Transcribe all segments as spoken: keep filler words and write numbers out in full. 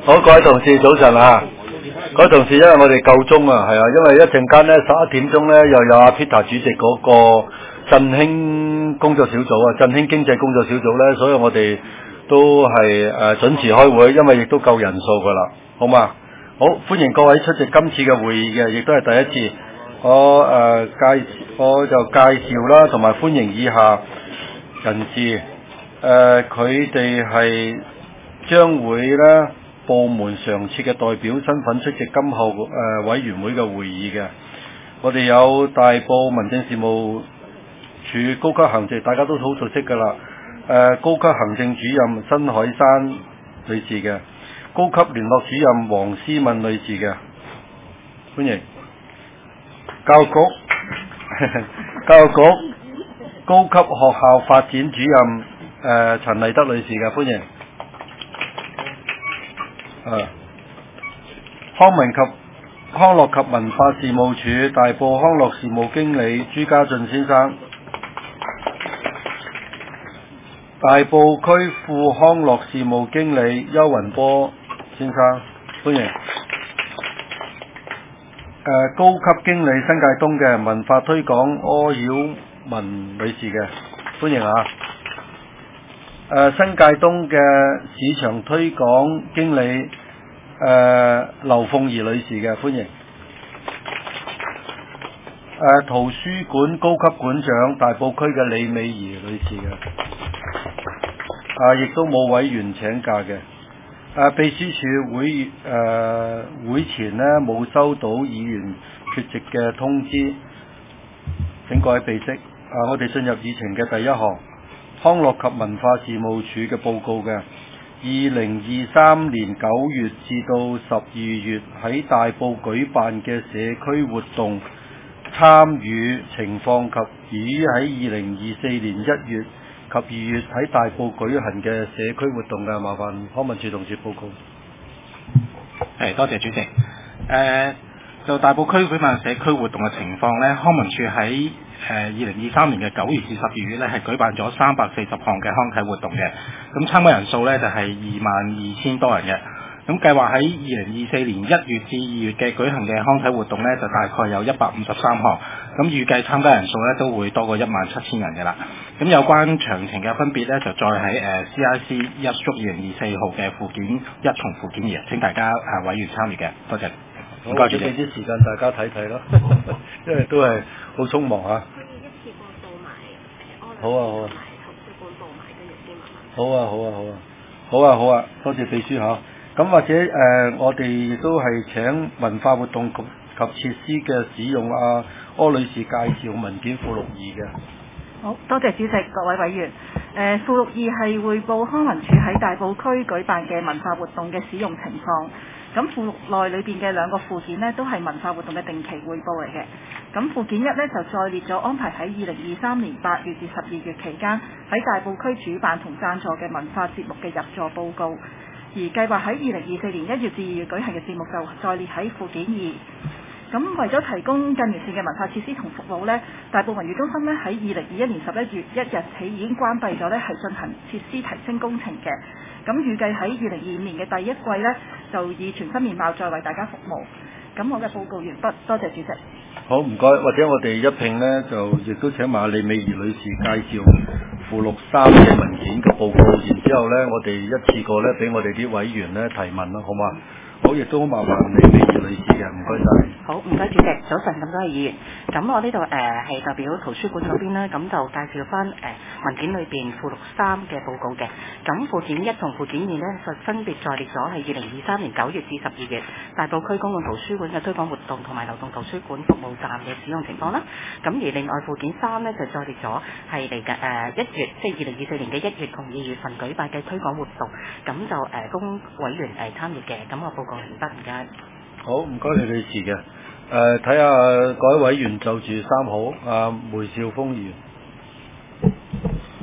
好，各位同事早晨啊！各位同事，因為我哋夠鐘啊，係啊，因為一陣間咧十一點鐘咧又有阿 Peter 主席嗰個振興工作小組啊，振興經濟工作小組咧，所以我哋都係誒、呃、準時開會，因為亦都夠人數噶啦，好嘛？好，歡迎各位出席今次嘅會議嘅，亦都係第一次。我誒、呃、介我就介紹啦，同埋歡迎以下人士。誒佢哋係將會咧部門常設嘅代表身份出席今後誒、呃、委員會嘅會議嘅。我哋有大埔民政事務處高級行政，大家都好熟悉㗎啦。誒、呃、高級行政主任辛海珊女士嘅，高級聯絡主任黃思敏女士嘅，歡迎。教育局教育局高級學校發展主任誒陳麗德女士嘅，歡迎。誒康文及康樂及文化事務處大埔康樂事務經理朱家俊先生，大埔區副康樂事務經理邱雲波先生，歡迎。誒、呃、高級經理新界東嘅文化推廣柯曉文女士嘅，歡迎啊！誒、呃、新界東嘅市場推廣經理誒、呃、劉鳳儀女士嘅，歡迎。誒、呃、圖書館高級館長大埔區嘅李美儀女士嘅，啊亦都冇委員請假嘅。啊！秘書處會誒、呃、會前呢冇收到議員缺席嘅通知，請各位備悉。啊！我哋進入議程嘅第一項，康樂及文化事務處嘅報告嘅，二零二三年九月至到十二月喺大埔舉辦嘅社區活動參與情況及於喺二零二四年一月及二月喺大埔舉行嘅社區活動嘅，麻煩康文署同事報告。 係，多謝主席。誒、呃，就大埔區舉辦社區活動嘅情況咧，康文署喺誒二零二三年嘅九月至十二月咧，係舉辦咗三百四十項嘅康體活動嘅。咁參加人數咧就係二萬二千多人嘅。咁計劃喺二零二四年一月至二月嘅舉行嘅康體活動咧，就大概有一百五十三項。咁預計參加人數咧都會多過一萬七千人嘅啦。咁有關詳情嘅分別咧，就再喺誒 C I C 一縮二零二四號嘅附件一同附件二，請大家誒委員參與嘅。多謝。唔該，主席。 俾啲時間大家睇睇咯，因為都係好匆忙嚇。好啊好啊。好啊好啊好啊。好啊好啊，多謝秘書嚇。咁或者誒、呃，我哋亦都係請文化活動及及設施嘅使用啊，柯女士介紹文件附錄二嘅。 好多謝主席，各位委員。誒、呃、附錄二係匯報康文署喺大埔區舉辦嘅文化活動嘅使用情況。咁附錄內裏邊嘅兩個附件呢，都係文化活動嘅定期匯報嚟嘅。咁附件一呢，就再列咗安排喺二零二三年八月至十二月期間喺大埔區主辦同贊助嘅文化節目嘅入座報告。而計劃喺二零二四年一月至二月舉行嘅節目就再列喺附件二。咁為咗提供更完善嘅文化設施同服務呢，大埔文娛中心呢喺二零二一年十一月一日起已經關閉咗呢，係進行設施提升工程嘅。咁預計喺二零二五年嘅第一季呢，就以全新面貌再為大家服務。咁我嘅報告完畢，多謝主席。 好，唔該，或者我哋一併呢，就亦都請埋李美儀女士介紹附錄三嘅文件嘅報告，然之後呢，我哋一次過呢，俾我哋啲委員呢提問啦，好嘛？好，亦都好麻煩李美儀女士嘅，唔該晒。 好，唔該主席，早晨咁多位議員。咁我呢度誒係代表圖書館嗰邊啦，咁就介紹翻誒、呃、文件裏邊附錄三嘅報告嘅。咁附件一同附件二呢，就分別在列咗係二零二三年九月至十二月大埔區公共圖書館嘅推廣活動同埋流動圖書館服務站嘅使用情況啦。咁而另外附件三呢，就再列咗係嚟嘅誒一月，即係二零二四年嘅一月同二月份舉辦嘅推廣活動，咁就誒、呃、供委員誒參與嘅。咁我報告完畢，唔該。 好，唔該李女士嘅。誒睇下各位委員就住三號，阿、啊、梅兆豐議員。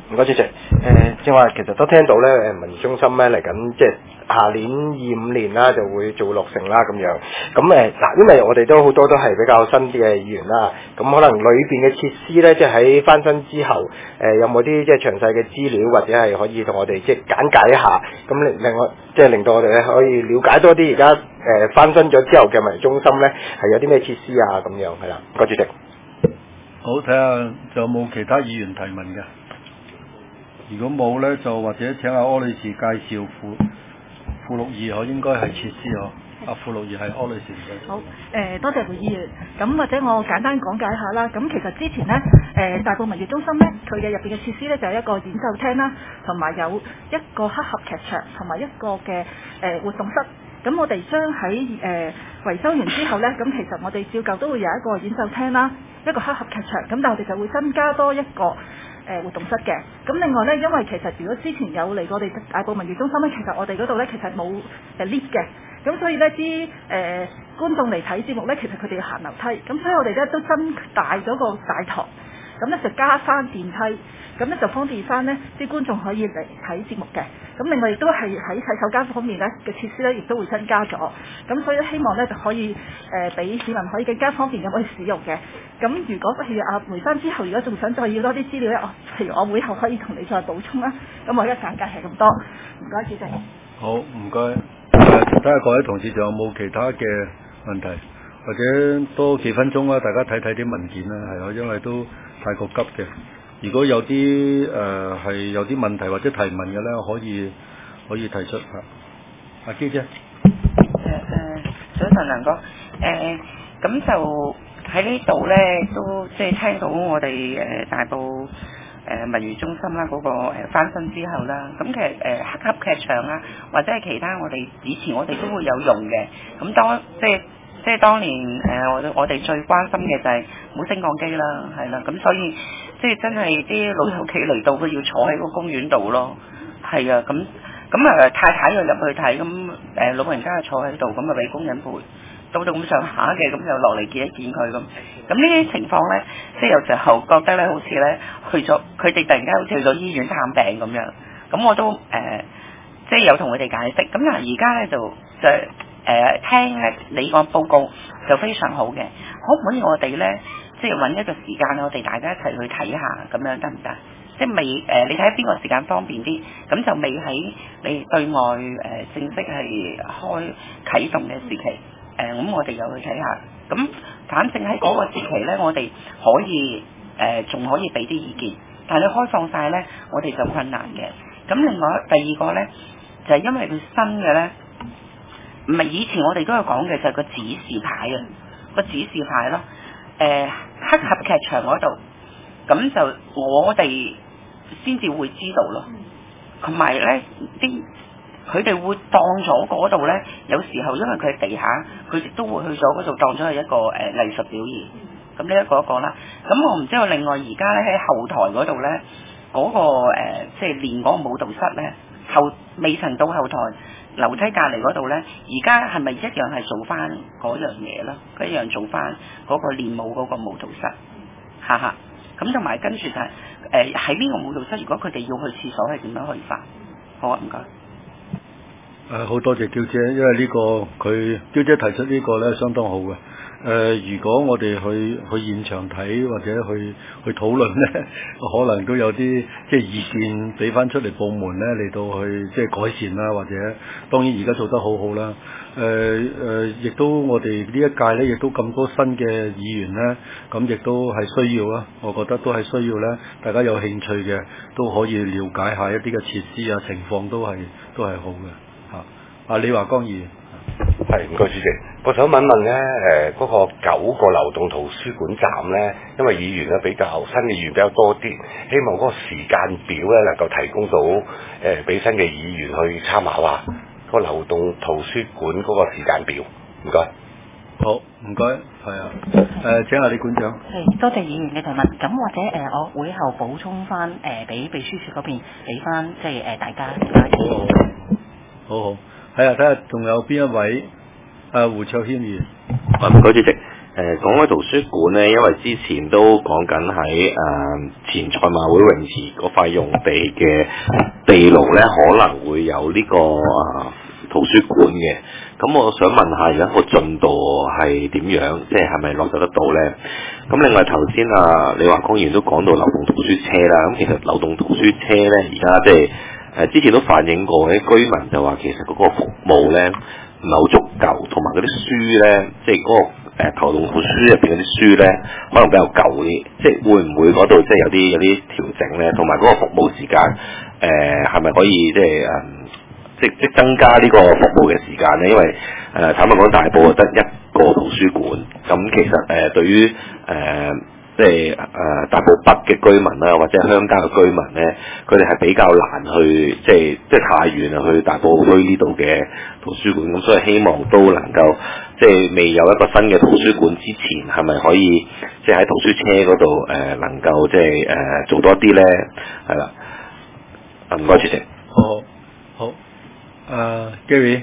唔該主席，誒正話其實都聽到咧，誒文娛中心咧嚟緊即係下年二五年啦，就會做落成啦咁樣。咁誒嗱，因為我哋都好多都係比較新啲嘅議員啦，咁可能裏邊嘅設施咧，即係喺翻新之後，誒有冇啲即係詳細嘅資料，或者係可以同我哋即係簡介一下，咁令令我即係令到我哋咧可以了解多啲而家誒翻新咗之後嘅文娛中心咧係有啲咩設施啊咁樣係啦。唔該主席。 好，睇下仲有冇其他議員提問嘅。如果冇咧，就或者請阿柯女士介紹附附錄二，可應該係設施嗬。阿附錄二係柯女士嘅。 好，誒、呃、多謝胡議員。咁或者我簡單講解一下啦。咁其實之前咧，誒、呃、大埔文娛中心咧，佢嘅入邊嘅設施咧就係、是、一個演奏廳啦，同埋有一個黑盒劇場，同埋一個嘅誒、呃、活動室。咁我哋將喺誒維修完之後咧，咁其實我哋照舊都會有一個演奏廳啦，一個黑盒劇場。咁但係我哋就會增加多一個誒活動室嘅。咁另外咧，因為其實如果之前有嚟過我哋大埔文娛中心咧，其實我哋嗰度咧其實冇誒 lift 嘅。咁所以咧啲誒觀眾嚟睇節目咧，其實佢哋要行樓梯。咁所以我哋咧都增大咗個大堂，咁咧就加翻電梯，咁咧就方便翻呢啲觀眾可以嚟睇節目嘅。咁另外亦都係喺洗手間方面咧嘅設施咧，亦都會增加咗。咁所以希望咧就可以誒俾、呃、市民可以更加方便咁去使用嘅。咁如果譬如阿梅生之後，如果仲想再要多啲資料咧，我譬如我會後可以同你再補充啦。咁我而家簡介係咁多，唔該主席。 好，唔該。睇下各位同事仲有冇其他嘅問題，或者多幾分鐘啦，大家睇睇啲文件啦，係啊，因為都太過急嘅。如果有啲誒係有啲問題或者提問嘅咧，可以可以提出嚇。阿嬌姐，誒誒， 早晨梁哥，誒咁就喺呢度咧，都即係聽到我哋誒大埔誒文娛中心啦嗰個誒翻新之後啦，咁其實誒黑盒劇場啦，或者係其他我哋以前我哋都會有用嘅，咁當即係。即係當年誒、呃，我我哋最關心嘅就係冇升降機啦，係啦，咁所以即係真係啲老友記嚟到，佢要坐喺個公園度咯，係啊，咁咁啊太太又入去睇，咁誒、呃、老人家就坐喺度，咁啊俾工人陪，到到咁上下嘅，咁就落嚟見一見佢咁。咁呢啲情況咧，即係有時候覺得咧，好似咧去咗，佢哋突然間好似去咗醫院探病咁樣，咁我都誒、呃、即係有同佢哋解釋，咁嗱而家咧就就。誒、呃、聽咧你個報告就非常好嘅，可唔可以我哋咧即係揾一個時間，我哋大家一齊去睇下，咁樣得唔得？即係未誒、呃，你睇下邊個時間方便啲，咁就未喺你對外誒、呃、正式係開啟動嘅時期，誒、呃、咁我哋又去睇下。咁反正喺嗰個時期咧，我哋可以誒仲、呃、可以俾啲意見，但係你開放晒咧，我哋就困難嘅。咁另外第二個咧就係、是、因為佢新嘅咧。唔係以前我哋都有講嘅就係個指示牌啊，個指示牌咯。誒、呃、黑盒劇場嗰度，咁就我哋先至會知道咯。同埋咧啲佢哋會當咗嗰度咧，有時候因為佢係地下，佢哋都會去咗嗰度當咗係一個誒、呃、藝術表演。咁呢一個一個啦。咁我唔知道另外而家咧喺後台嗰度咧，嗰、嗰個、呃、即係練嗰個舞蹈室咧，後未曾到後台。樓梯隔離嗰度咧，而家係咪一樣係做翻嗰樣嘢咯？一樣做翻嗰個練舞嗰個舞蹈室，哈哈。咁同埋跟住就係誒喺呢個舞蹈室，如果佢哋要去廁所係點樣去法？好啊，唔該。 誒好多謝嬌姐，因為呢、呢個佢嬌姐提出呢個咧相當好嘅。誒、呃，如果我哋去去現場睇或者去去討論咧，可能都有啲即係意見俾翻出嚟部門咧嚟到去即係改善啦，或者當然而家做得好好啦。誒、呃、誒，亦、呃、都我哋呢一屆咧，亦都咁多新嘅議員咧，咁亦都係需要啦。我覺得都係需要咧，大家有興趣嘅都可以了解下一啲嘅設施啊情況都係都係好嘅嚇。啊，李華光議員。 係，唔該主席，我想問問咧，誒、呃、嗰、那個九個流動圖書館站咧，因為議員咧比較新嘅議員比較多啲，希望嗰個時間表咧能夠提供到誒俾、呃、新嘅議員去參考啊，嗰個流動圖書館嗰個時間表，唔該。 好，唔該，係啊，誒、呃、請下李館長。 係，多謝議員嘅提問。咁或者誒、呃，我會後補充翻誒，俾、呃、秘書處嗰邊俾翻，即係誒、呃、大家。 好好，好好，係啊，睇下仲有邊一位？誒、啊、胡卓軒議員。 啊，唔該主席。誒、 誒講開圖書館咧，因為之前都講緊喺誒前賽馬會泳池嗰塊用地嘅地牢咧，可能會有呢、這個啊圖書館嘅。咁我想問下，而家個進度係點樣？即係係咪落實得到咧？咁另外頭先啊，李華光議員都講到流動圖書車啦。咁其實流動圖書車咧，而家即係誒之前都反映過啲居民就話，其實嗰個服務咧唔係好足夠，同埋嗰啲書咧，即係嗰個。誒流動圖書入邊嗰啲書咧，可能比較舊啲，即係會唔會嗰度即係有啲有啲調整咧？同埋嗰個服務時間，誒係咪可以即係誒，即即增加呢個服務嘅時間咧？因為誒、呃、坦白講，大埔得一個圖書館，咁其實誒、呃、對於誒。呃即係誒、呃、大埔北嘅居民啦，或者鄉郊嘅居民咧，佢哋係比較難去，即係即係太遠啊，去大埔區呢度嘅圖書館。咁所以希望都能夠，即係未有一個新嘅圖書館之前，係咪可以即係喺圖書車嗰度誒能夠即係誒、呃、做多啲咧？係啦，唔該主席。 好，好，誒 Gary，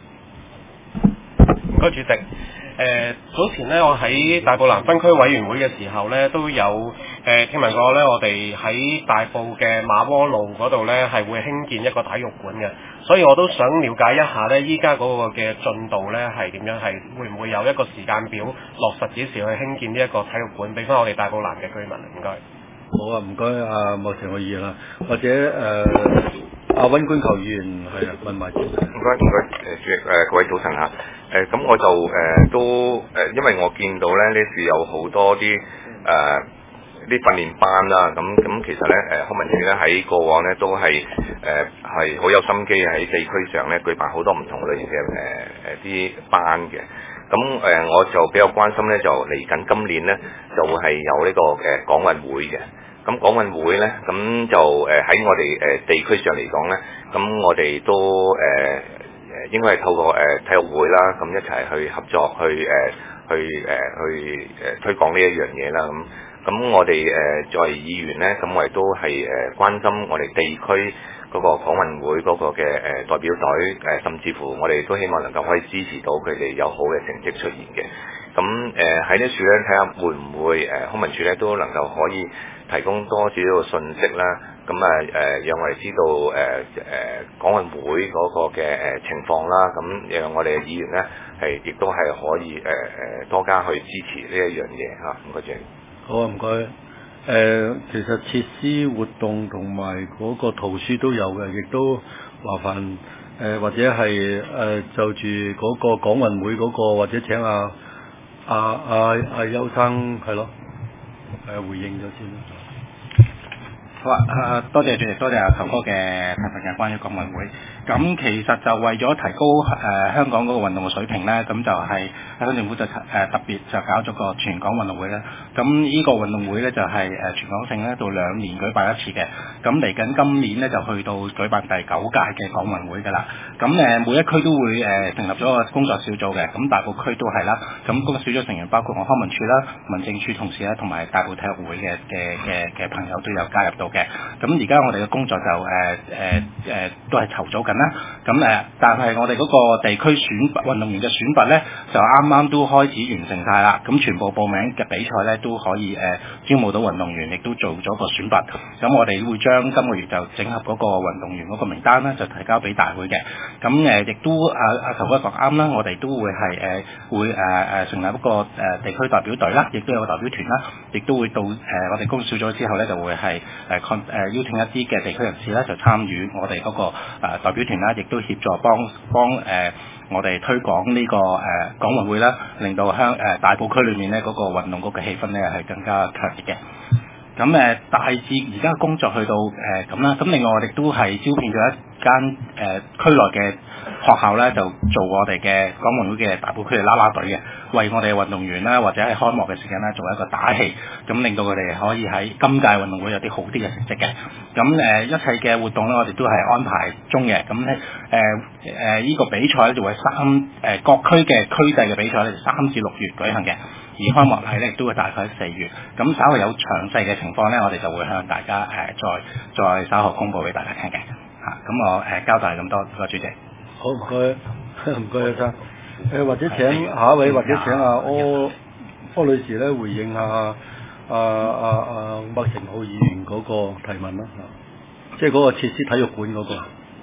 唔該主席。誒、呃、早前咧，我喺大埔南分區委員會嘅時候咧，都有誒、呃、聽聞過咧，我哋喺大埔嘅馬窩路嗰度咧，係會興建一個體育館嘅，所以我都想了解一下咧，依家嗰個嘅進度咧係點樣，係會唔會有一個時間表落實幾時去興建呢一個體育館，俾翻我哋大埔南嘅居民？唔該。 好啊，唔該啊，莫成偉議員啦，或者誒阿溫官球議員係啊問埋先。唔該唔該，誒主席誒各位早晨嚇。誒咁、呃、我就誒、呃、都誒、呃，因為我見到咧呢處有好多啲誒啲訓練班啦，咁咁其實咧誒康文署咧喺過往咧都係誒係好有心機喺地區上咧舉辦好多唔同類型嘅誒誒啲班嘅。咁誒、呃、我就比較關心咧，就嚟緊今年咧就會係有呢、這個誒、呃、港運會嘅。咁港運會咧，咁就誒喺、呃、我哋誒、呃、地區上嚟講咧，咁我哋都誒。呃誒應該係透過誒、呃、體育會啦，咁一齊去合作，去誒、呃、去誒、呃、去誒、呃、推廣呢一樣嘢啦。咁咁我哋誒、呃、作為議員咧，咁我哋都係誒、呃、關心我哋地區嗰個港運會嗰個嘅誒、呃、代表隊，誒、呃、甚至乎我哋都希望能夠可以支持到佢哋有好嘅成績出現嘅。咁誒喺呢處咧，睇下會唔會誒康文署咧都能夠可以提供多少少信息啦。咁啊誒，讓我哋知道誒誒、呃、港運會嗰個嘅誒情況啦，咁讓我哋嘅議員咧係亦都係可以誒誒、呃、多加去支持呢一樣嘢嚇。唔該謝。 好啊，唔該。誒、呃，其實設施活動同埋嗰個圖書都有嘅，亦都麻煩誒、呃、或者係誒、呃、就住嗰個港運會嗰、那個，或者請阿阿阿阿邱生係咯誒回應咗先啦。 好啊！多謝主席，多謝阿球哥嘅提問嘅關於港運會。咁其實就為咗提高誒、呃、香港嗰個運動嘅水平咧，咁就係香港政府就誒、呃、特別就搞咗個全港運動會咧。咁呢個運動會咧就係、是、誒、呃、全港性咧，到兩年舉辦一次嘅。咁嚟緊今年咧就去到舉辦第九屆嘅港運會㗎啦。咁誒、呃、每一區都會誒、呃、成立咗個工作小組嘅，咁大埔區都係啦。咁工作小組成員包括我康文署啦、民政處同事啦，同埋大埔體育會嘅嘅嘅嘅朋友都有加入到嘅。咁而家我哋嘅工作就誒誒誒都係籌組緊啦。咁誒、呃，但係我哋嗰個地區選運動員嘅選拔咧，就啱啱都開始完成晒啦。咁全部報名嘅比賽咧都可以誒、呃、招募到運動員，亦都做咗個選拔。咁我哋會將今個月就整合嗰個運動員嗰個名單咧，就提交俾大會嘅。咁誒亦都阿阿球哥講啱啦，我哋都會係誒、呃、會誒誒、呃、成立一個誒、呃、地區代表隊啦，亦都有個代表團啦，亦都會到誒、呃、我哋工作小組之後咧，就會係誒誒、呃、邀請一啲嘅地區人士咧，就參與我哋嗰、那個、呃、代表團啦，亦都協助幫幫誒、呃、我哋推廣呢、這個誒、呃、港運會啦，令到香誒、呃、大埔區裏面咧嗰、那個運動局嘅氣氛咧係更加強烈嘅。咁誒、呃、大致而家工作去到誒咁啦，咁、呃、另外我哋都係招聘咗一間誒、呃、區內嘅學校咧，就做我哋嘅港運會嘅大埔區嘅啦啦隊嘅，為我哋運動員啦或者喺開幕嘅時間咧做一個打氣，咁令到佢哋可以喺今屆運動會有啲好啲嘅成績嘅。咁誒、呃、一切嘅活動咧，我哋都係安排中嘅。咁咧誒誒呢個比賽咧就會三誒、呃、各區嘅區際嘅比賽咧，就三至六月舉行嘅。而開幕禮咧亦都會大概喺四月。咁稍後有詳細嘅情況咧，我哋就會向大家誒、呃、再再稍後公佈俾大家聽嘅。嚇、啊，咁我誒、呃、交代咁多，多謝主席。 好，唔該，唔該，阿生。誒或者請下一位，或者請阿柯方女士咧回應下啊啊啊麥成浩議員嗰個提問啦，即係嗰個設施體育館嗰、個。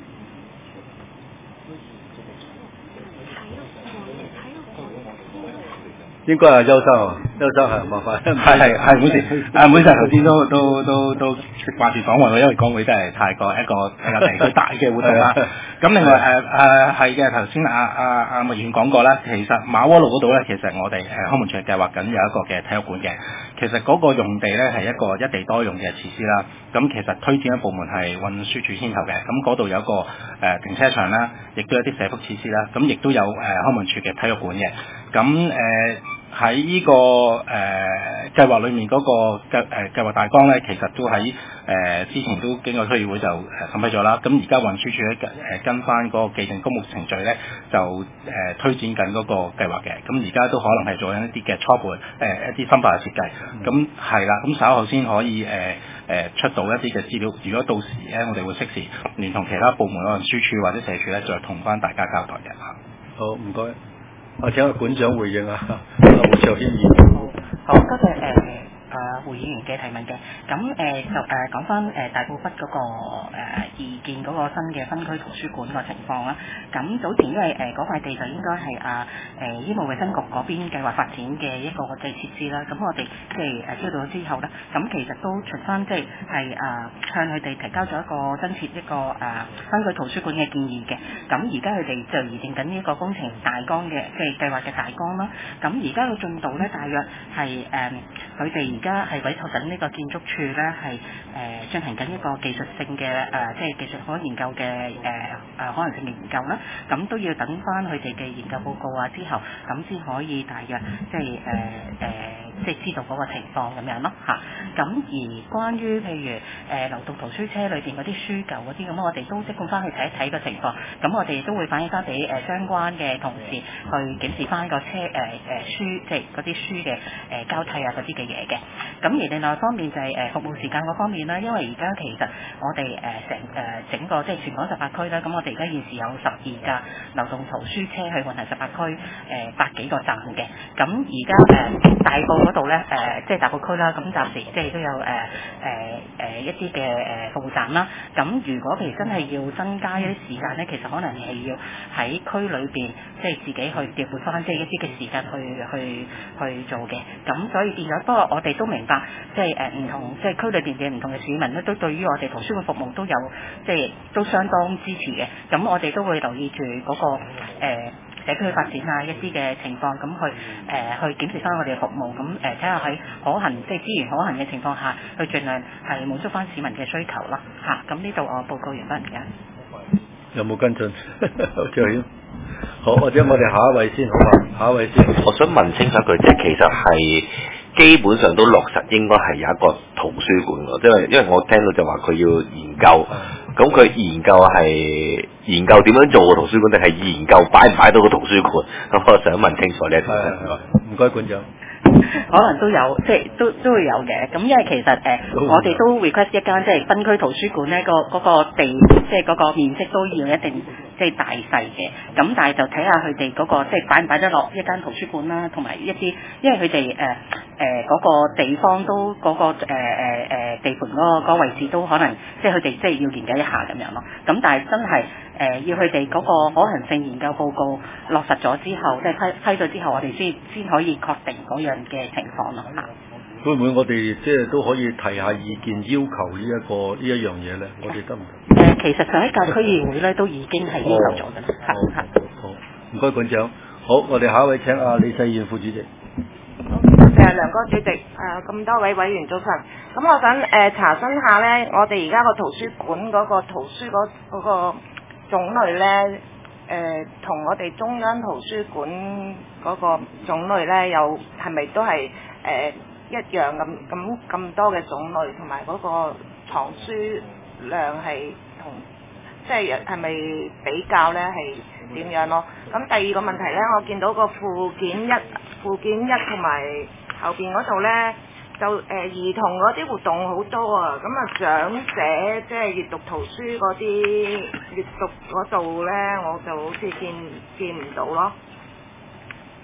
應該係邱生啊，邱生係麻煩。 係係係，冇事。啊，每陣頭先都都都都掛住講話，因為講會真係太過一個比較地區大嘅活動啦。咁另外誒誒係嘅，頭先阿阿阿麥議員講過啦，其實馬窩路嗰度咧，其實我哋誒康文署係計劃緊有一個嘅體育館嘅。其實嗰個用地咧係一個一地多用嘅設施啦。咁其實推薦嘅部門係運輸署牽頭嘅。咁嗰度有一個誒、呃、停車場啦，亦都有啲社福設施啦。咁亦都有誒、呃、康文署嘅體育館嘅。咁誒喺呢個誒、呃、計劃裏面嗰、那個計誒、呃、計劃大綱咧，其實都喺誒、呃、之前都經過區議會就誒審批咗啦。咁而家運輸署咧誒跟翻嗰個既定公務程序咧，就誒、呃、推展緊嗰個計劃嘅。咁而家都可能係做緊一啲嘅初步誒、呃、一啲深化嘅設計。咁係啦，咁稍後先可以誒誒、呃、出到一啲嘅資料。如果到時咧，我哋會適時聯同其他部門，運輸署或者社署咧，再同翻大家交代嘅嚇。 好，唔該。我請個館長回應啊，胡兆軒議員。 好，多謝誒誒胡議員嘅提問嘅。咁誒、呃、就誒講翻誒大埔北嗰、那個誒意見嗰個新嘅分區圖書館個情況啦。咁早前因為誒嗰塊地就應該係啊誒醫務衛生局嗰邊計劃發展嘅一個嘅設施啦。咁我哋即係誒知道咗之後咧，咁其實都循翻即係係啊向佢哋提交咗一個增設一個誒、啊、分區圖書館嘅建議嘅。咁而家佢哋就擬定緊呢一個工程大綱嘅即係計劃嘅大綱啦。咁而家嘅進度咧，大約係誒佢哋而家係委託緊呢個建築處咧，係誒進行緊一個技術性嘅誒、呃，即係技術可研究嘅誒誒可能性嘅研究啦。咁都要等翻佢哋嘅研究報告啊之後，咁先可以大約即係誒誒，即係知道嗰個情況咁樣咯嚇。咁而關於譬如誒、呃、流動圖書車裏邊嗰啲書舊嗰啲，咁我哋都即管翻去睇一睇個情況。咁我哋都會反映翻俾誒相關嘅同事去檢視翻個車誒誒、呃、書，即係嗰啲書嘅誒、呃、交替啊嗰啲嘅嘢嘅。咁而另外一方面就係、是、誒、呃、服務時間嗰方面啦，因為而家其實我哋誒成誒整個即係全港十八區啦，咁我哋而家現時有十二架流動圖書車去運行十八區誒、呃、百幾個站嘅。咁而家誒大埔嗰度咧誒即係大埔區啦，咁暫時即係都有誒誒誒一啲嘅誒服務站啦。咁如果譬如真係要增加一啲時間咧，其實可能係要喺區裏邊即係自己去調撥翻即係一啲嘅時間去去去做嘅。咁所以變咗，不過我哋都明白，即係誒唔同即係區裏邊嘅唔同嘅市民咧，都對於我哋圖書館服務都有即係都相當支持嘅。咁我哋都會留意住嗰、那個誒、呃、社區發展啊一啲嘅情況，咁去誒、呃、去檢視翻我哋嘅服務，咁誒睇下喺可行即係資源可行嘅情況下，去盡量係滿足翻市民嘅需求啦嚇。咁呢度我報告完畢嘅。 有冇跟進？好，或者我哋下一位先，好嘛？下一位先。 我想問清楚佢，即係其實係基本上都落實應該係有一個圖書館㗎，因為因為我聽到就話佢要研究，咁佢研究係研究點樣做個圖書館，定係研究擺唔擺到個圖書館？咁我想問清楚呢一點。 唔該，館長。 可能都有，即係都都會有嘅。咁因為其實誒、呃，我哋都 request 一間即係分區圖書館咧，個嗰個地即係嗰個面積都要一定即係大細嘅。咁但係就睇下佢哋嗰個即係擺唔擺得落一間圖書館啦，同埋一啲因為佢哋誒誒嗰個地方都嗰、嗰個誒誒誒地盤嗰、嗰個嗰個位置都可能即係佢哋即係要研究一下咁樣咯。咁但係真係誒、呃、要佢哋嗰個可行性研究報告落實咗之後，即係批批咗之後，我哋先先可以確定嗰樣嘅情況咯嚇。 會唔會我哋即係都可以提下意見，要求呢、這、一個呢一樣嘢咧？我哋得唔得？ 誒、呃，其實上一屆區議會咧都已經係要求咗嘅啦。嚇嚇。 好，唔該館長。好，我哋下一位請阿李世燕副主席。 誒，梁哥主席，誒、呃、咁多位委員早晨。咁我想誒、呃、查詢下咧，我哋而家個圖書館嗰個圖書嗰嗰個種類咧，誒、呃、同我哋中央圖書館嗰個種類咧，有係咪都係誒、呃、一樣咁咁咁多嘅種類，同埋嗰個藏書量係同，即係係咪比較咧係點樣咯？咁第二個問題咧，我見到個附件一、附件一同埋後邊嗰度咧，就誒、呃、兒童嗰啲活動好多啊，咁啊長者即係閱讀圖書嗰啲閱讀嗰度咧，我就好似見見唔到咯。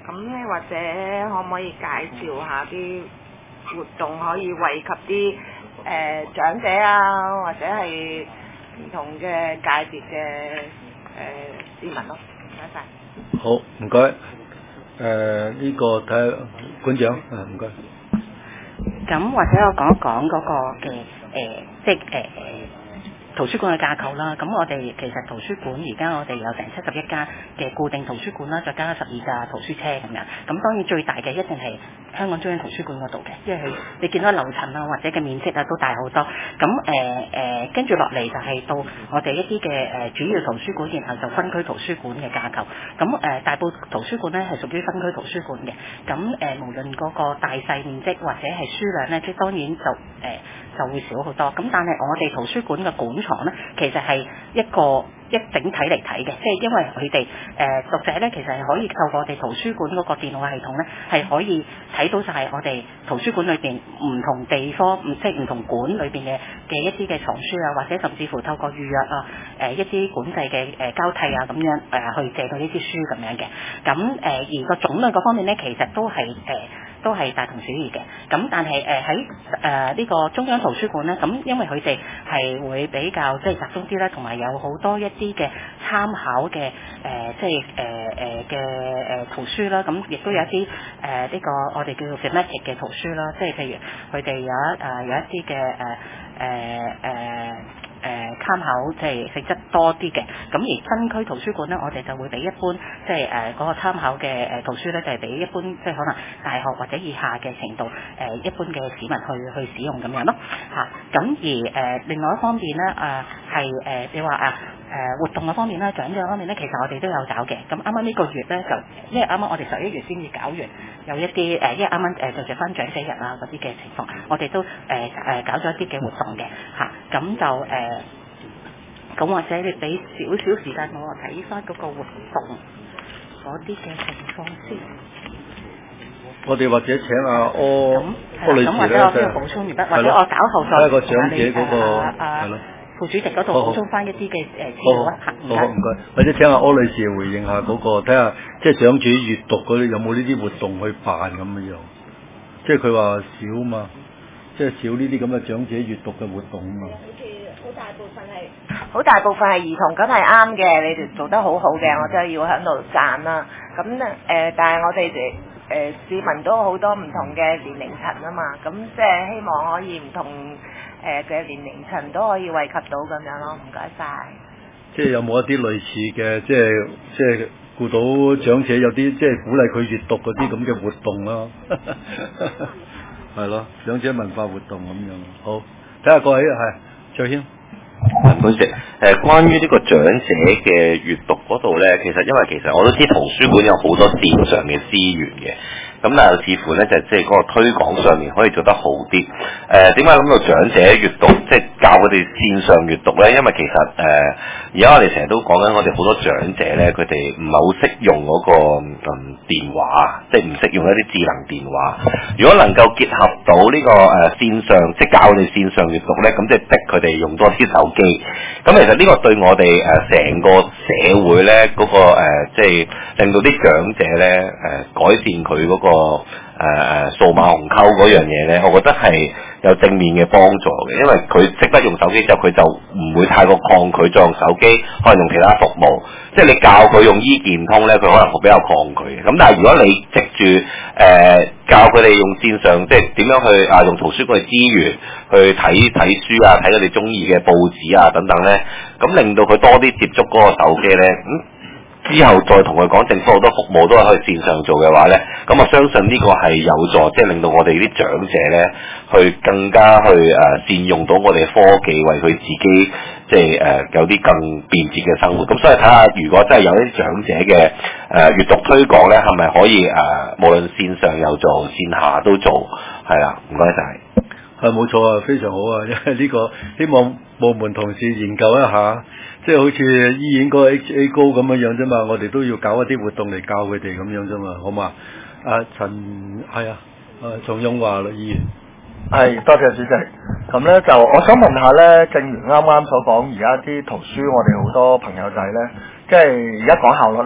咁咧或者可唔可以介紹下啲活動可以惠及啲誒、呃、長者啊，或者係唔同嘅界別嘅誒、呃、市民咯？唔該晒。 好，唔該。誒、呃、呢、這個睇下館長，啊唔該。 咁或者我講一講嗰個嘅誒、呃，即係誒。呃圖書館嘅架構啦，咁我哋其實圖書館而家我哋有成七十一間嘅固定圖書館啦，再加十二架圖書車咁樣。咁當然最大嘅一定係香港中央圖書館嗰度嘅，因為佢你見到樓層啊或者嘅面積啊都大好多。咁誒誒跟住落嚟就係到我哋一啲嘅誒主要圖書館，然後就分區圖書館嘅架構。咁誒、呃、大埔圖書館咧係屬於分區圖書館嘅。咁誒、呃、無論嗰個大細面積或者係書量咧，即係當然就誒、呃、就會少好多。咁但係我哋圖書館嘅館藏咧，其實係一個一整體嚟睇嘅，即係因為佢哋誒讀者咧，其實係可以透過我哋圖書館嗰個電腦系統咧，係可以睇到晒我哋圖書館裏邊唔同地方，唔即係唔同館裏邊嘅嘅一啲嘅藏書啊，或者甚至乎透過預約啊，誒、呃、一啲管制嘅誒交替啊咁樣誒、呃、去借到呢啲書咁樣嘅。咁誒、呃、而個種類嗰方面咧，其實都係誒。呃都係大同小異嘅，咁但係誒喺誒呢個中央圖書館咧，咁因為佢哋係會比較即係集中啲啦，同埋有好多一啲嘅參考嘅誒、呃、即係誒誒嘅誒圖書啦，咁亦都有一啲誒呢個我哋叫做 thematic 嘅圖書啦，即係譬如佢哋有一誒、呃、有一啲嘅誒誒誒。誒、呃、參考即係性質多啲嘅，咁而分區圖書館咧，我哋就會俾一般即係誒嗰個參考嘅誒圖書咧，就係、是、俾一般即係可能大學或者以下嘅程度誒、呃、一般嘅市民去去使用咁樣咯嚇。咁、啊、而誒、呃、另外一方面咧誒係誒你話啊誒活動嘅方面咧，長者方面咧，其實我哋都有搞嘅。咁啱啱呢個月咧就因為啱啱我哋十一月先至搞完，有一啲誒、呃、因為啱啱誒就著翻長者日啊嗰啲嘅情況，我哋都誒誒、呃、搞咗一啲嘅活動嘅嚇。咁、啊、就誒。呃咁或者你俾少少時間我睇翻嗰個活動嗰啲嘅情況先。 我哋或者請阿柯柯女士咧， 咁或者我需要補充完畢，或者我稍後再睇個長者嗰個係咯副主席嗰度補充翻一啲嘅誒資料啊。 好好唔該，或者請阿柯女士回應下嗰個，睇下即係長者閱讀嗰啲有冇呢啲活動去辦咁樣樣。即係佢話少嘛，即係少呢啲咁嘅長者閱讀嘅活動啊嘛。 好大部分係好大部分係兒童，咁係啱嘅，你哋做得好好嘅，我真係要喺度讚啦。咁咧誒，但係我哋哋誒市民都好多唔同嘅年齡層啊嘛，咁即係希望可以唔同誒嘅年齡層都可以惠及到咁樣咯。唔該晒。 即係有冇一啲類似嘅，即係即係顧到長者有啲即係鼓勵佢閱讀嗰啲咁嘅活動咯，係咯，長者文化活動咁樣。好，睇下各位係卓軒。 唔好意思，誒、呃，關於呢個長者嘅閱讀嗰度咧，其實因為其實我都知圖書館有好多線上嘅資源嘅，咁但係似乎咧就即係嗰個推廣上面可以做得好啲。誒、呃，點解諗到長者閱讀，即係教佢哋線上閱讀咧？因為其實誒，而家我哋成日都講緊，我哋好多長者咧，佢哋唔係好識用嗰、那個嗯電話，即係唔識用一啲智能電話。如果能夠結合到呢、這個誒、呃、線上，即係教佢哋線上閱讀咧，咁即係逼佢哋用多啲手機。咁其實呢個對我哋誒成個社會咧嗰、那個誒、呃，即係令到啲長者咧誒、呃、改善佢嗰、那個誒誒數碼鴻溝嗰樣嘢咧，我覺得係有正面嘅幫助嘅，因為佢識得用手機之後，佢就唔會太過抗拒再用手機，可能用其他服務。即係你教佢用醫健通咧，佢可能會比較抗拒嘅。咁但係如果你藉住誒教佢哋用線上，即係點樣去啊用圖書館嘅資源去睇睇書啊，睇佢哋中意嘅報紙啊等等咧，咁令到佢多啲接觸嗰個手機咧，咁、嗯、之後再同佢講政府好多服務都係可以線上做嘅話咧，咁我相信呢個係有助，即係令到我哋啲長者咧，去更加去誒、呃、善用到我哋科技，為佢自己。即係誒、呃、有啲更便捷嘅生活，咁所以睇下如果真係有啲長者嘅誒閱讀推廣咧，係咪可以誒、呃、無論線上有做，線下都做，係啦，唔該晒。 係冇錯啊，非常好啊，因為呢個希望部門同事研究一下，即係好似醫院嗰個 H A 高咁樣樣啫嘛，我哋都要搞一啲活動嚟教佢哋咁樣啫嘛，好嘛？阿陳係啊，誒從雍華啦，議員。 係，多謝主席。咁咧就我想問下咧，正如啱啱所講，而家啲圖書我哋好多朋友仔咧，即係而家講效率啦。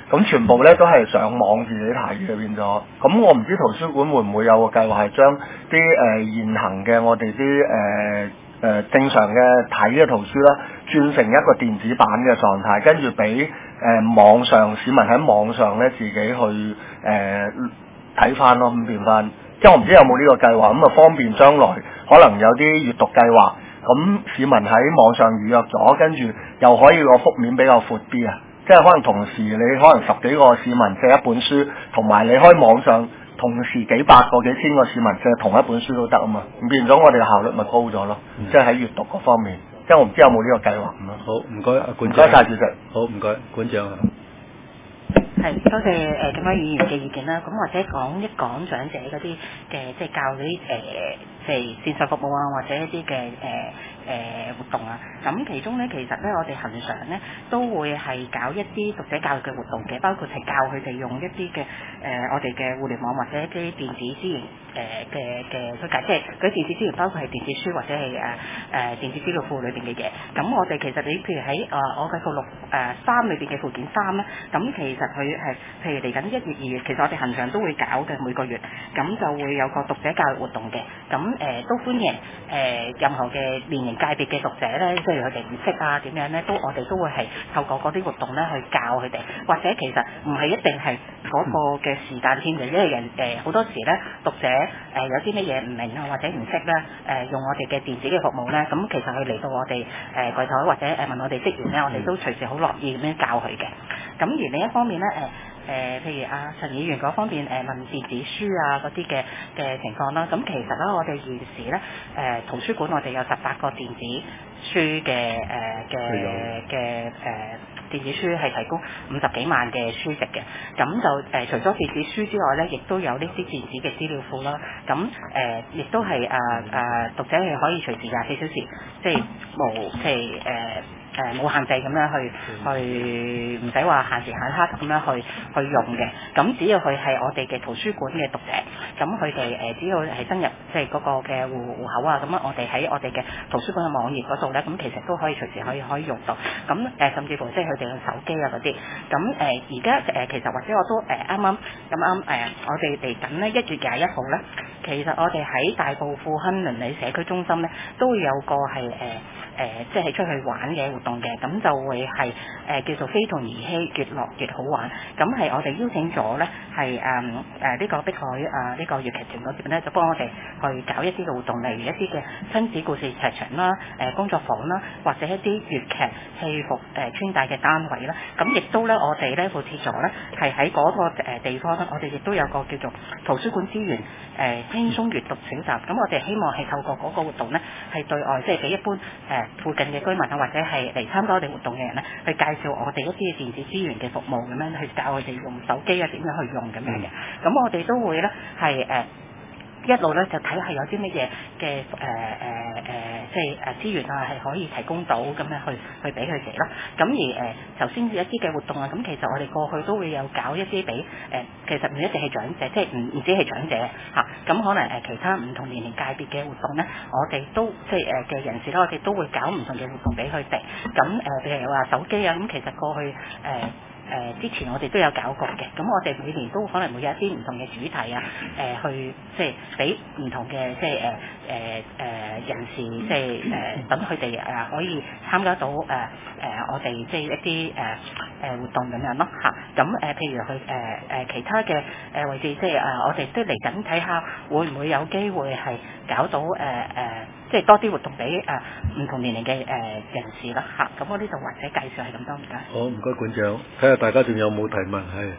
咁全部咧都係上網自己睇嘅變咗。咁我唔知圖書館會唔會有個計劃係將啲誒現行嘅我哋啲誒誒正常嘅睇嘅圖書啦，轉成一個電子版嘅狀態，跟住俾誒網上市民喺網上咧自己去誒睇翻咯，咁變翻。即係我唔知有冇呢個計劃，咁啊方便將來可能有啲閱讀計劃，咁市民喺網上預約咗，跟住又可以個幅面比較闊啲啊！即係可能同時你可能十幾個市民借一本書，同埋你開網上同時幾百個幾千個市民借同一本書都得啊嘛，咁變咗我哋嘅效率咪高咗咯，嗯、即係喺閱讀嗰方面。即係我唔知有冇呢個計劃咁咯。 好，唔該，阿館長。 唔該晒主席。 好，唔該，館長。 係，多謝誒咁多議員嘅意見啦。咁或者講一講長者嗰啲嘅，即係教嗰啲誒，即係線上服務啊，或者一啲嘅誒誒活動啊。咁其中咧，其實咧，我哋恒常咧都會係搞一啲讀者教育嘅活動嘅，包括係教佢哋用一啲嘅誒我哋嘅互聯網或者一啲電子資源誒嘅嘅推介，即係嗰啲電子資源包括係電子書或者係誒誒電子資料庫裏邊嘅嘢。咁我哋其實你譬如喺誒、呃、我嘅附錄誒三裏邊嘅附件三咧，咁其實佢係譬如嚟緊一月二月，其實我哋恒常都會搞嘅每個月，咁就會有個讀者教育活動嘅。咁誒、呃、都歡迎誒、呃、任何嘅年齡界別嘅讀者咧，即係佢哋唔識啊點樣咧，都我哋都會係透過嗰啲活動咧去教佢哋，或者其實唔係一定係嗰個嘅時間添嘅，因為人誒好多時咧讀者誒、呃、有啲乜嘢唔明啊或者唔識咧誒用我哋嘅電子嘅服務咧，咁其實佢嚟到我哋誒櫃台或者誒問我哋職員咧，我哋都隨時好樂意咁樣教佢嘅。咁而另一方面咧誒。呃誒、呃，譬如阿、啊、陳議員嗰方面誒、呃、問電子書啊嗰啲嘅嘅情況啦，咁其實咧我哋現時咧誒、呃、圖書館我哋有十八個電子書嘅誒嘅嘅誒電子書係提供五十幾萬嘅書籍嘅，咁就誒、呃、除咗電子書之外咧，亦都有呢啲電子嘅資料庫啦，咁誒亦都係誒誒讀者係可以隨時廿四小時，即係無即係誒。呃誒冇、呃、限制咁樣去去，唔使話限時限刻咁樣去去用嘅。咁只要佢係我哋嘅圖書館嘅讀者，咁佢哋誒只要係登入即係嗰個嘅戶戶口啊，咁啊我哋喺我哋嘅圖書館嘅網頁嗰度咧，咁其實都可以隨時可以可以用到。咁誒、呃、甚至乎即係佢哋嘅手機啊嗰啲。咁誒而家誒其實或者我都誒啱啱咁啱誒，我哋嚟緊咧一月廿一號咧，其實我哋喺大埔富亨鄰里社區中心咧，都會有個係誒。呃誒、呃，即係出去玩嘅活動嘅，咁就會係誒、呃、叫做非同兒戲，越樂越好玩。咁係我哋邀請咗咧，係誒誒呢個碧海啊呢、這個粵劇團嗰邊咧，就幫我哋去搞一啲嘅活動，例如一啲嘅親子故事劇場啦、誒、呃、工作坊啦，或者一啲粵劇戲服誒穿戴嘅單位啦。咁亦都咧，我哋咧附設咗咧，係喺嗰個誒地方咧，我哋亦都有個叫做圖書館資源誒、呃、輕鬆閱讀選集。咁我哋希望係透過嗰個活動咧，係對外即係俾一般誒。呃附近嘅居民啊，或者係嚟參加我哋活動嘅人咧，去介紹我哋一啲嘅電子資源嘅服務咁樣，去教佢哋用手機啊點樣去用咁樣嘅。咁我哋都會咧係誒一路咧就睇下有啲乜嘢嘅誒誒誒，即係誒資源啊係可以提供到咁樣去去俾佢哋啦。咁而誒頭先一啲嘅活動啊，咁其實我哋過去都會有搞一啲俾誒，其實唔一定係長者，即係唔唔止係長者嚇，咁、啊、可能誒其他唔同年齡界別嘅活動咧，我哋都即係誒嘅人士咧，我哋都會搞唔同嘅活動俾佢哋。咁誒譬如話手機啊，咁其實過去誒。呃誒、呃、之前我哋都有搞過嘅，咁我哋每年都可能會有一啲唔同嘅主題啊，誒、呃、去即係俾唔同嘅即係誒誒誒人士，即係誒等佢哋誒可以參加到誒誒、呃呃、我哋即係一啲誒誒活動咁樣咯嚇。咁誒、呃、譬如去誒誒、呃、其他嘅誒位置，即係誒、呃、我哋都嚟緊睇下會唔會有機會係搞到誒誒、呃、即係多啲活動俾誒唔同年齡嘅誒人士啦嚇。咁我呢度或者介紹係咁多，唔該。 好，唔該館長，睇下大家仲有冇提問？係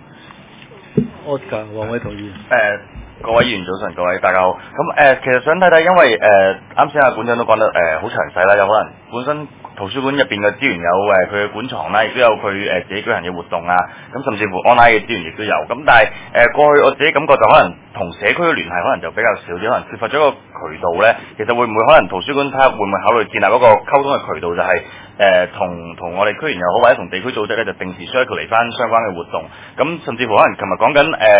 Oscar 黃偉圖議員。 誒，各位議員早晨，各位大家好。咁誒、呃，其實想睇睇，因為誒啱先阿館長都講得誒好詳細啦，有可能本身圖書館入邊嘅資源有誒佢嘅館藏啦，亦都有佢誒、呃、自己舉行嘅活動啊，咁甚至乎 online 嘅資源亦都有。咁但係誒、呃、過去我自己感覺就可能同社區嘅聯繫可能就比較少啲，可能缺乏咗一個渠道咧。其實會唔會可能圖書館睇下會唔會考慮建立一個溝通嘅渠道，就係、是？誒同同我哋區員又好，或者同地區組織咧，就定時 circulate 嚟翻相關嘅活動。咁甚至乎可能琴日講緊誒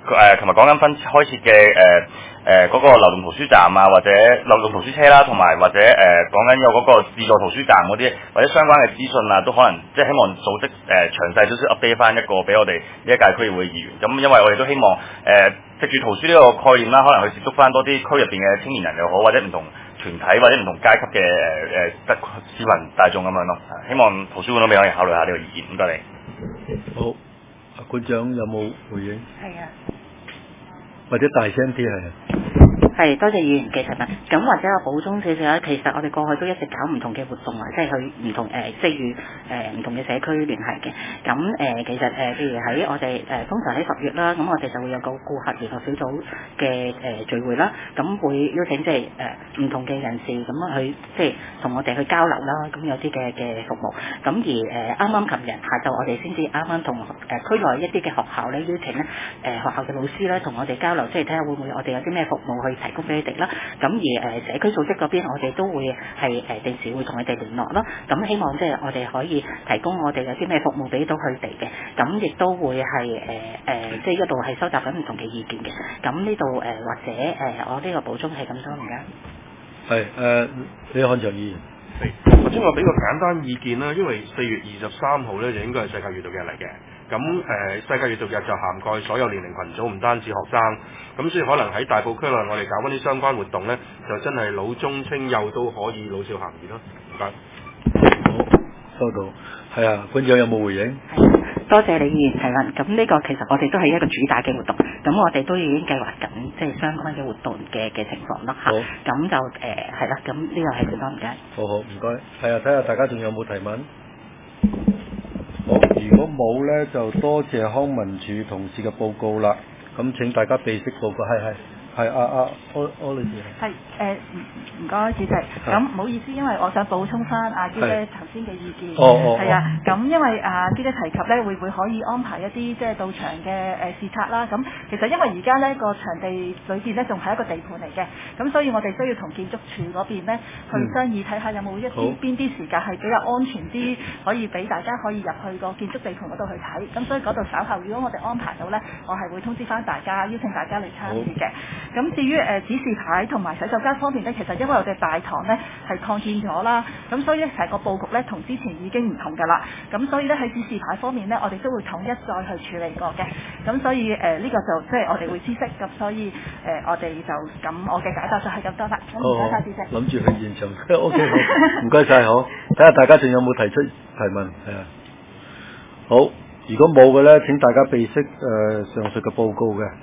誒琴日講緊分開設嘅誒誒嗰個流動圖書站啊，或者流動圖書車啦，同埋或者誒講緊有嗰個自助圖書站嗰啲，或者相關嘅資訊啊，都可能即係希望組織誒、呃、詳細少少 update 翻一個俾我哋呢一屆區議會議員。咁因為我哋都希望誒、呃、藉住圖書呢個概念啦，可能去接觸翻多啲區入邊嘅青年人又好，或者唔同團體或者唔同階級嘅誒誒市民大眾咁樣咯。希望圖書館都俾我哋考慮下呢個意見。唔該你。 好，阿館長有冇回應？ 係啊。 或者大聲啲係。 係，多謝議員嘅提問。咁或者我補充少少啦，其實我哋過去都一直搞唔同嘅活動啊，即係去唔同誒，即係與誒唔同嘅社區聯繫嘅。咁誒、呃、其實誒，譬、呃、如喺我哋誒、呃、通常喺十月啦，咁我哋就會有個顧客聯絡小組嘅誒、呃、聚會啦，咁會邀請即係誒唔同嘅人士咁樣去即係同我哋去交流啦，咁有啲嘅嘅服務。咁而誒啱啱琴日下晝我哋先至啱啱同誒區內一啲嘅學校咧邀請咧誒、呃、學校嘅老師咧同我哋交流，即係睇下會唔會我哋有啲咩服務去提供俾你哋啦。咁而誒社區組織嗰邊，我哋都會係誒定時會同佢哋聯絡咯。咁希望即係我哋可以提供我哋有啲咩服務俾到佢哋嘅。咁亦都會係誒誒，即係一路係收集緊唔同嘅意見嘅。咁呢度誒或者誒、呃，我呢個補充係咁多，唔該。 係誒，李漢祥議員。 或者我俾個簡單意見啦，因為四月二十三號咧就應該係世界閱讀日嚟嘅。咁誒、呃、世界閱讀日就涵蓋所有年齡群組，唔單止學生。咁所以可能喺大埔區內，我哋搞翻啲相關活動咧，就真係老中青幼都可以老少咸宜咯。唔該。 好，收到。係啊，館長有冇回應？ 多謝李議員提問。咁呢個其實我哋都係一個主打嘅活動，咁我哋都已經計劃緊即係相關嘅活動嘅嘅情況啦嚇。咁就誒係啦，咁呢個係最多唔該。 好好，唔該。係啊，睇下大家仲有冇提問？好，如果冇咧，就多謝康文署同事嘅報告啦。咁請大家備悉報告，係係。係啊啊，柯柯女士。 係誒，唔唔該，主席。咁唔好意思，因為我想補充翻阿嬌姐頭先嘅意見。 哦哦。 係啊，咁因為阿嬌姐提及咧，會唔會可以安排一啲即係到場嘅誒視察啦？咁其實因為而家呢個場地裏邊咧仲係一個地盤嚟嘅，咁所以我哋需要同建築署嗰邊咧去商議睇下有冇一啲邊啲時間係比較安全啲，可以俾大家可以入去個建築地盤嗰度去睇。咁所以嗰度稍後如果我哋安排到咧，我係會通知翻大家，邀請大家嚟參與嘅。咁至於誒、呃、指示牌同埋洗手間方面咧，其實因為我哋大堂咧係擴建咗啦，咁所以咧成個佈局咧同之前已經唔同㗎啦。咁所以咧喺指示牌方面咧，我哋都會統一再去處理過嘅。咁所以誒呢、呃這個就即係我哋會知悉，咁所以誒、呃、我哋就咁我嘅解答就係咁多啦。咁唔該晒主席。 諗住去現場，O K 好，唔該晒好。睇下大家仲有冇提出提問係啊？好，如果冇嘅咧，請大家備悉誒、呃、上述嘅報告嘅。